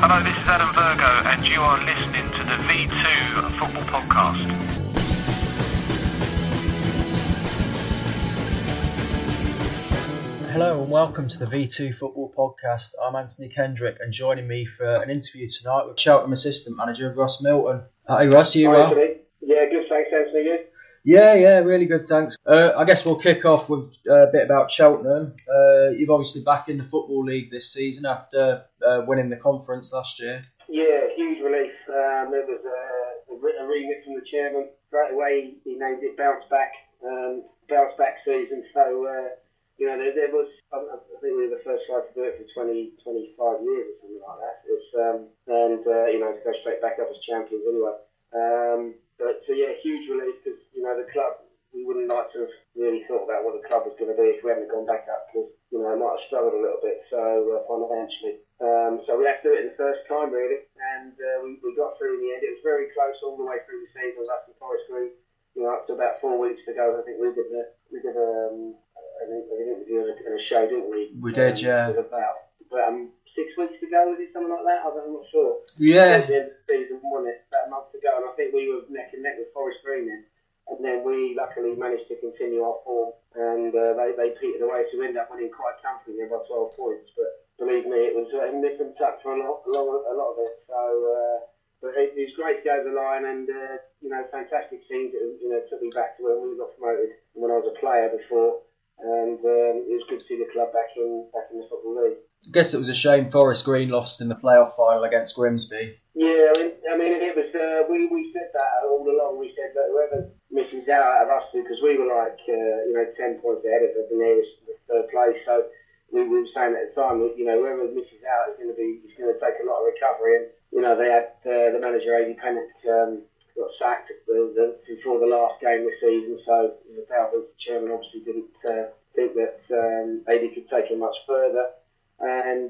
Hello, this is Adam Virgo, and you are listening to the V2 Football Podcast. Hello and welcome to the V2 Football Podcast. I'm Anthony Kendrick, and joining me for an interview tonight with Cheltenham Assistant Manager Ross Milton. Hi Ross, are you well? Yeah, good, thanks, Anthony. Good? Yeah, really good, thanks. I guess we'll kick off with a bit about Cheltenham. You've obviously back in the Football League this season after winning the conference last year. Yeah, huge relief. There was a remit from the chairman. Straight away, he named it Bounce Back season. So, there was, I think we were the first side to do it for 20, 25 years or something like that. To go straight back up as champions anyway. Huge relief because, the club, we wouldn't like to have really thought about what the club was going to be if we hadn't gone back up because, it might have struggled a little bit financially. So we had to do it the first time really, and we got through in the end. It was very close all the way through the season, up to Forest Green, up to about 4 weeks to go. I think we did an interview and a show, didn't we? We did, yeah. It was about 6 weeks to go, was it something like that? I'm not sure. Yeah. At the end of the season, won it about a month to go, and I think we were neck and neck with Forest Green then. And then we luckily managed to continue our form, and they petered away to end up winning quite comfortably by 12 points. But believe me, it was a nip and tuck for a lot of it. So, but it was great to go to the line, and fantastic team. Took me back to when we got promoted when I was a player before, and it was good to see the club back in the Football League. I guess it was a shame Forest Green lost in the playoff final against Grimsby. Yeah, I mean it was. We said that all along. We said that whoever misses out of us two, because we were like 10 points ahead of the nearest third place. So we were saying at the time that whoever misses out is going to take a lot of recovery. And they had the manager Adi Pennant got sacked before the last game this season. So the chairman obviously didn't think that Adi could take it much further. And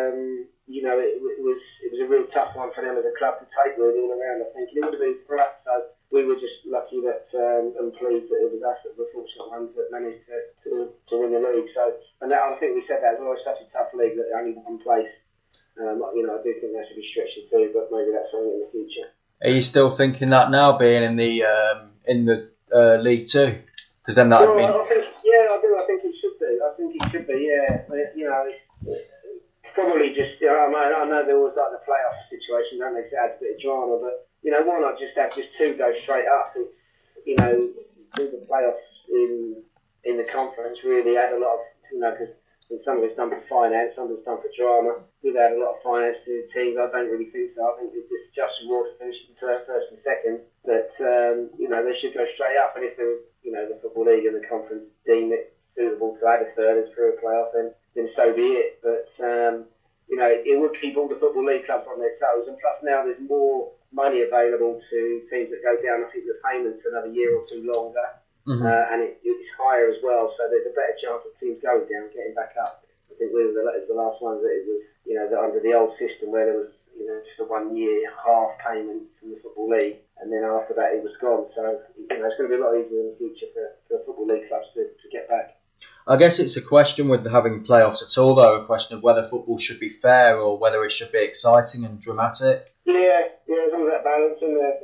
it was a real tough one for them as a club to take really all around. I think it would have been for us. So we were just lucky that and pleased that it was us that were fortunate ones that managed to win the league. So I think we said that it was always such a tough league that only one place. I do think that should be stretched to two, but maybe that's something in the future. Are you still thinking that now, being in the League Two? Because then that would mean. I do. I think it should be. Yeah. It's probably just. I know there was like the playoff situation, don't they? So it adds a bit of drama, but why not just have two go straight up? It's, do the playoffs in the conference really add a lot of because some of it's done for finance, some of it's done for drama. Do they add a lot of finance to the teams? I don't really think so. I think it's just raw to finish first and second. That they should go straight up, and if the Football League and the conference deem it suitable to add a third as through a playoff, then so be it. But it would keep all the Football League clubs on their toes, and plus now there's more money available to teams that go down. I think the payment's another year or two longer. Mm-hmm. And it's higher as well, so there's a better chance of teams going down, getting back up. I think we were the last ones that it was, that under the old system where there was, just a 1 year half payment from the Football League, and then after that it was gone. So, it's going to be a lot easier in the future for Football League clubs to get back. I guess it's a question with having playoffs at all, though, a question of whether football should be fair or whether it should be exciting and dramatic. Yeah, there's all that balance in there.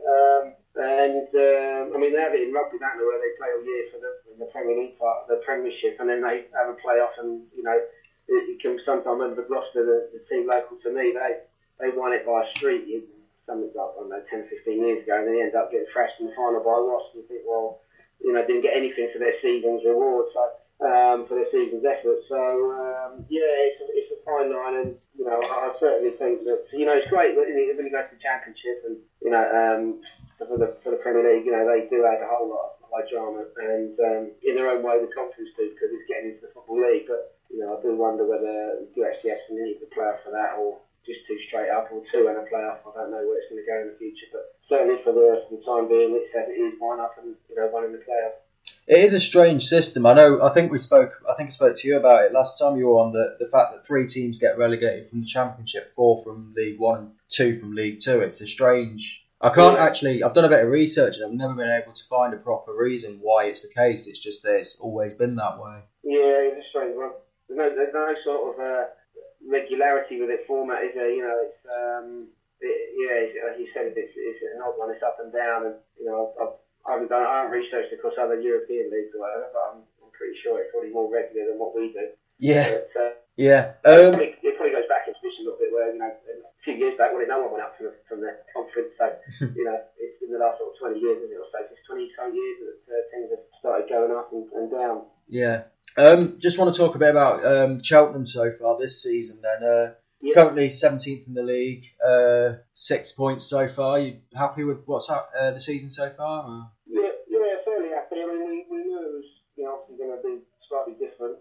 They have it in rugby, don't they, where they play all year for the Premier League part, the Premiership, and then they have a playoff, and it can sometimes remember Gloucester, the team local to me, they won it by a street, something like 10, 15 years ago, and then they end up getting thrashed in the final by Wasps. You think, well, didn't get anything for their season's reward, so for their season's effort. So it's a fine line, and I certainly think that it's great when you go to the Championship, and for the Premier League, they do add a whole lot of high drama, and in their own way the conference do, because it's getting into the Football League. But I do wonder whether you actually have to need the playoff for that, or just two straight up, or two and a playoff. I don't know where it's going to go in the future, but certainly for the time being, it's as it is, one up and one in the playoff. It is a strange system. I think I spoke to you about it last time you were on, the fact that 3 teams get relegated from the Championship, 4 from League 1 and 2 from League 2. It's a strange. I've done a bit of research and I've never been able to find a proper reason why it's the case. It's just that it's always been that way. Yeah, it's a strange one. There's no sort of regularity with its format is as you said, it's an odd one. It's up and down, and I haven't researched across other European leagues or whatever, but I'm pretty sure it's probably more regular than what we do. Yeah. But, yeah. It probably goes back into this a little bit where, a few years back, no one went up from the conference. So, it's in the last sort of 20 years, isn't it, or so? It's 20-some years that things have started going up and down. Yeah. Just want to talk a bit about Cheltenham so far this season then. Currently 17th in the league, 6 points so far. You happy with what's the season so far? Or? Yeah, fairly happy. I mean, we knew it was obviously going to be slightly different.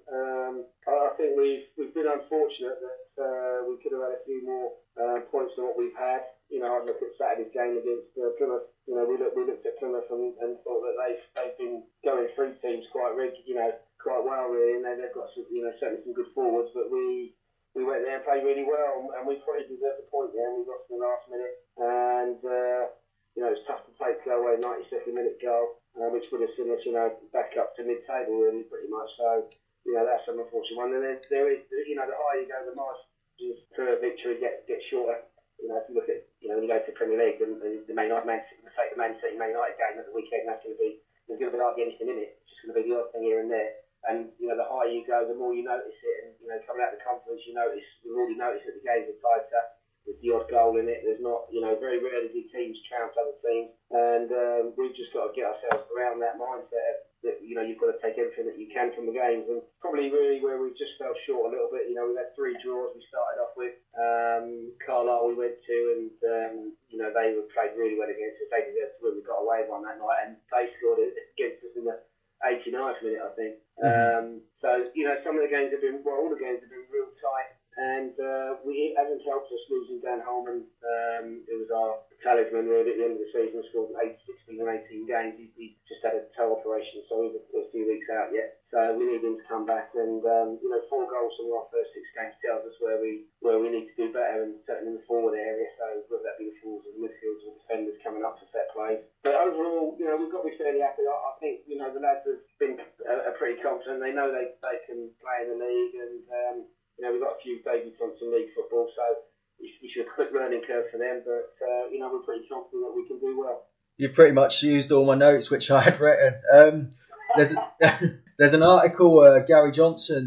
I think we've been unfortunate that we could have had a few more points than what we've had. I look at Saturday's game against Plymouth. We looked at Plymouth and thought that they've been going through teams quite quite well really, and they've got some, certainly some good forwards, but we went there and played really well, and we probably deserved the point there, and we got to the last minute, and it's tough to take away 92nd minute goal, which would have seen us, back up to mid-table really, pretty much. So, that's an unfortunate one. And then there is, the higher you go, the margins for a victory get shorter. If you look at, when you go to the Premier League, the Man City Man United game at the weekend, there's going to be hardly anything in it. It's just going to be the odd thing here and there. And, the higher you go, the more you notice it. And, coming out of the conference, we've already noticed that the games are tighter. There's the odd goal in it. There's not, very rarely do teams trounce other teams. And we've just got to get ourselves around that mindset that, you've got to take everything that you can from the games. And probably really where we just fell short a little bit, we've had 3 draws we started off with. Carlisle we went to, and, they were played really well against us. They deserved to win. We got away with one that night, and they scored against us in the 89th minute, I think. So, some of the games have been, all the games have been real tight, and it hasn't helped us losing Dan Holman. It was our talisman really at the end of the season. Scored 16 and 18 games. He just had a toe operation, so he's a few weeks out yet. So we need him to come back, and 4 goals from our first 6 games tells us where we need to do better, and certainly in the forward area. So whether that be the forwards or the midfielders or defenders coming up for set plays. But overall, we've got to be fairly happy. I think the lads have been pretty confident. They know they can play in the league, and we've got a few debutants in league football, so it's a quick learning curve for them. But we're pretty confident that we can do well. You pretty much used all my notes, which I had written. There's an article. Gary Johnson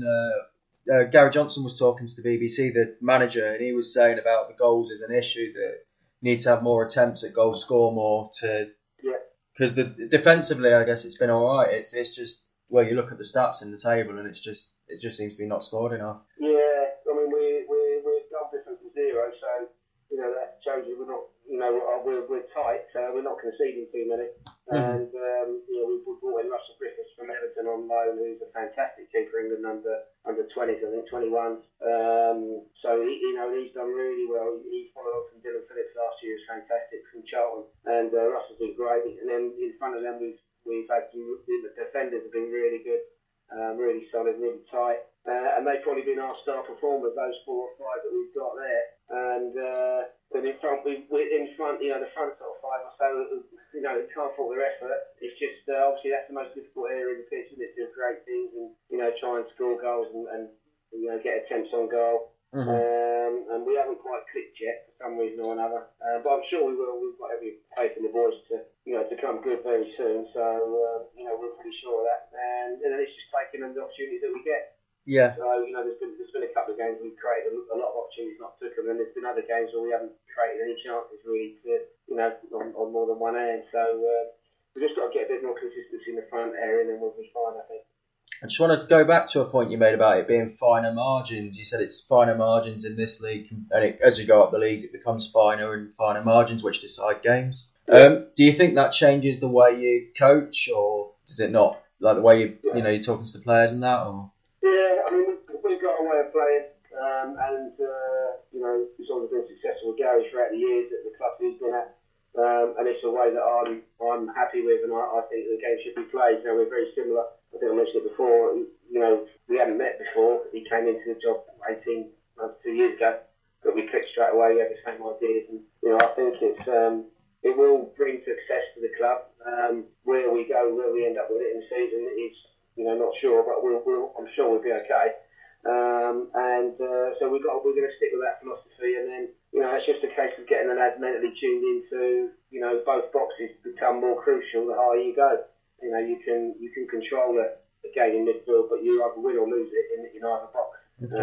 was talking to the BBC, the manager, and he was saying about the goals is an issue, that need to have more attempts at goals, score more to. Because defensively, I guess it's been all right. It's just you look at the stats in the table, and it just seems to be not scored enough. Yeah, I mean we're goal difference is 0, so that shows you we're not we're tight. We're not conceding too many, and we brought in Russell Griffiths from Everton on loan, who's a fantastic keeper in England under 20s, I think 21s. So he's done really well. He followed on from Dylan Phillips last year, who's fantastic from Charlton, and Russell's been great. And then in front of them we've had the defenders have been really good, really solid, really tight, and they've probably been our star performers, those 4 or 5 that we've got there. And then in front, the front sort of 5 or so, it can't fault their effort. It's just obviously that's the most difficult area in the pitch, isn't it, to create things and try and score goals and get attempts on goal. And we haven't quite clicked yet for some reason or another, but I'm sure we will. We've got every faith in the boys to come good very soon. So we're pretty sure of that, and then it's just taking the opportunities that we get. Yeah. So there's been a couple of games we've created a lot of opportunities, not took them, and there's been other games where we haven't created any chances really on more than one hand. So we've just got to get a bit more consistency in the front area, and then we'll be fine, I think. I just want to go back to a point you made about it being finer margins. You said it's finer margins in this league, and as you go up the leagues, it becomes finer and finer margins, which decide games. Do you think that changes the way you coach, or does it not? Like the way you're talking to the players and that, or? Yeah, I mean, we've got a way of playing, and it's always been successful with Gary throughout the years at the club he's been at, and it's a way that I'm happy with, and I think the game should be played. We're very similar. I think I mentioned it before. We hadn't met before. He came into the job 18 months, 2 years ago, but we clicked straight away. We had the same ideas, and I think it will bring success to the club. Where we go, where we end up with it in the season is. Not sure, but I'm sure we'll be okay. So we're going to stick with that philosophy, and then it's just a case of getting the lads mentally tuned into both boxes become more crucial the higher you go. You can control the game in midfield, but you either win or lose it in either box.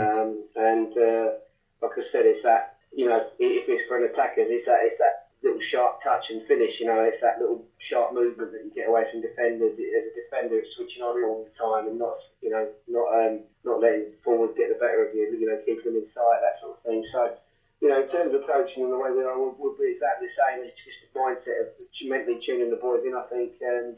Okay. Like I said, it's that if it's for an attacker, it's that little sharp touch and finish. It's that little sharp movement that you get away from defenders. As a defender, it's switching on all the time and not letting forwards get the better of you. Keeping them in sight, that sort of thing. So, in terms of coaching and the way we are, we'll be exactly the same. It's just a mindset of mentally tuning the boys in, I think, and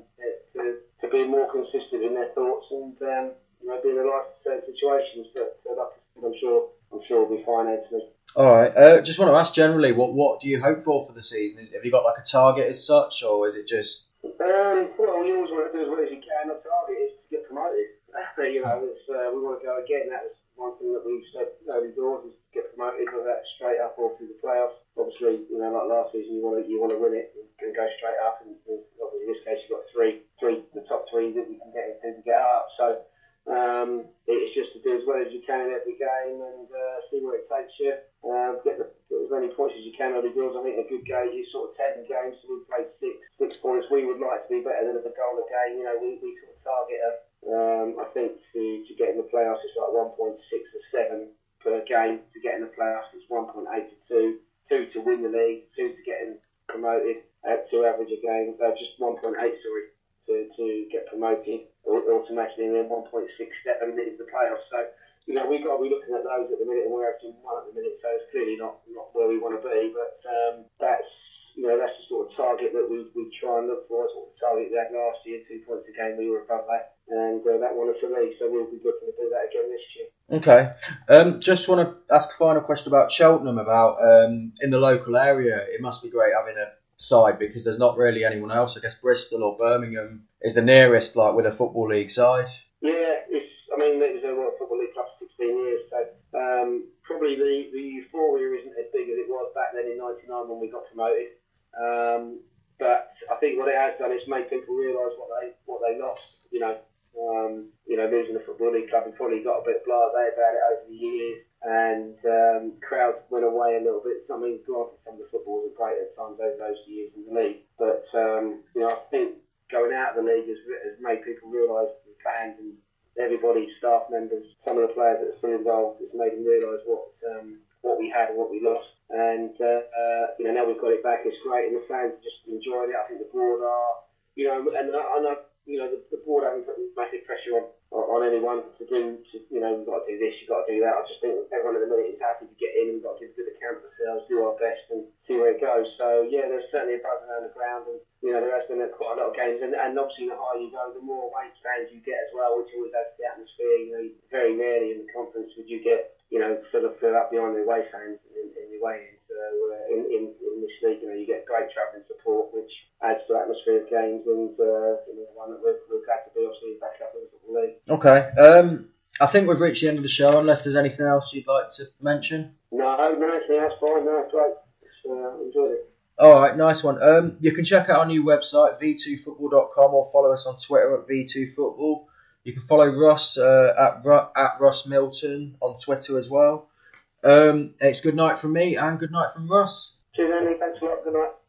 to be more consistent in their thoughts and being alive to certain situations. But I'm sure we'll be fine, Anthony. All right. Just want to ask generally, what do you hope for the season? Have you got like a target as such, or is it just? Well, you always want to do as well as you can. The target is to get promoted. We want to go again. That was one thing that we've said early doors is get promoted, whether that's straight up or through the playoffs. Obviously, like last season, you want to win it and go straight up. And obviously, in this case, you've got the top three that you can get into to get up. So it's just to do as well as you can in every game and see where it takes you. Get as many points as you can early doors. I think a good gauge is sort of 10 games, so we've played 6 points. We would like to be better than a goal a game. We sort of target I think to get in the playoffs, it's like 1.6 or 7 per game. To get in the playoffs, it's 1.8 to 2 to win the league, 2 to get promoted, 2 average a game, just 1.8 to get promoted automatically, and then 1.67 is the playoffs. So we've got to be looking at those at the minute, and we're averaging 1 at the minute, so it's clearly not where we want to be. But that's the sort of target that we try and look for. That's what the target we had last year, 2 points a game. We were above that, and that won us the league. So we'll be looking to do that again this year. Okay. Just want to ask a final question about Cheltenham. About in the local area, it must be great having a side because there's not really anyone else. I guess Bristol or Birmingham is the nearest, like with a football league side. Yeah, it was a Football League club for 16 years, so probably the euphoria isn't as big as it was back then in '99 when we got promoted. But I think what it has done is made people realise what they lost. Losing the Football League club, we probably got a bit blasé about it over the years, and crowds went away a little bit. Granted, some of the football wasn't great at times over those years in the league, but I think going out of the league has made people realise, the fans and everybody, staff members, some of the players that are still involved, it's made them realise what we had and what we lost. And now we've got it back. It's great, and the fans just enjoyed it. I think the board are, and I know, the board haven't put massive pressure on anyone to do. We've got to do this, you've got to do that. I just think everyone at the minute is happy to get in, and we've got to give a good account of ourselves, do our best, and see where it goes. So yeah, there's certainly a buzz around the ground, and there has been quite a lot of games, and obviously the higher you go, the more away fans you get as well, which always adds to the atmosphere. Very rarely in the conference would you get sort of fill up behind the away fans in your way in. So in this league, you get great travelling support, which adds to the atmosphere of games, and one that we're glad to be obviously back up in the Football League. Okay. I think we've reached the end of the show, unless there's anything else you'd like to mention. No, that's fine. No, it's great. Enjoyed it. All right, nice one. You can check out our new website, v2football.com, or follow us on Twitter at v2football. You can follow Ross at Ross Milton on Twitter as well. It's good night from me and good night from Ross. Cheers, Andy. Thanks a lot. Good night.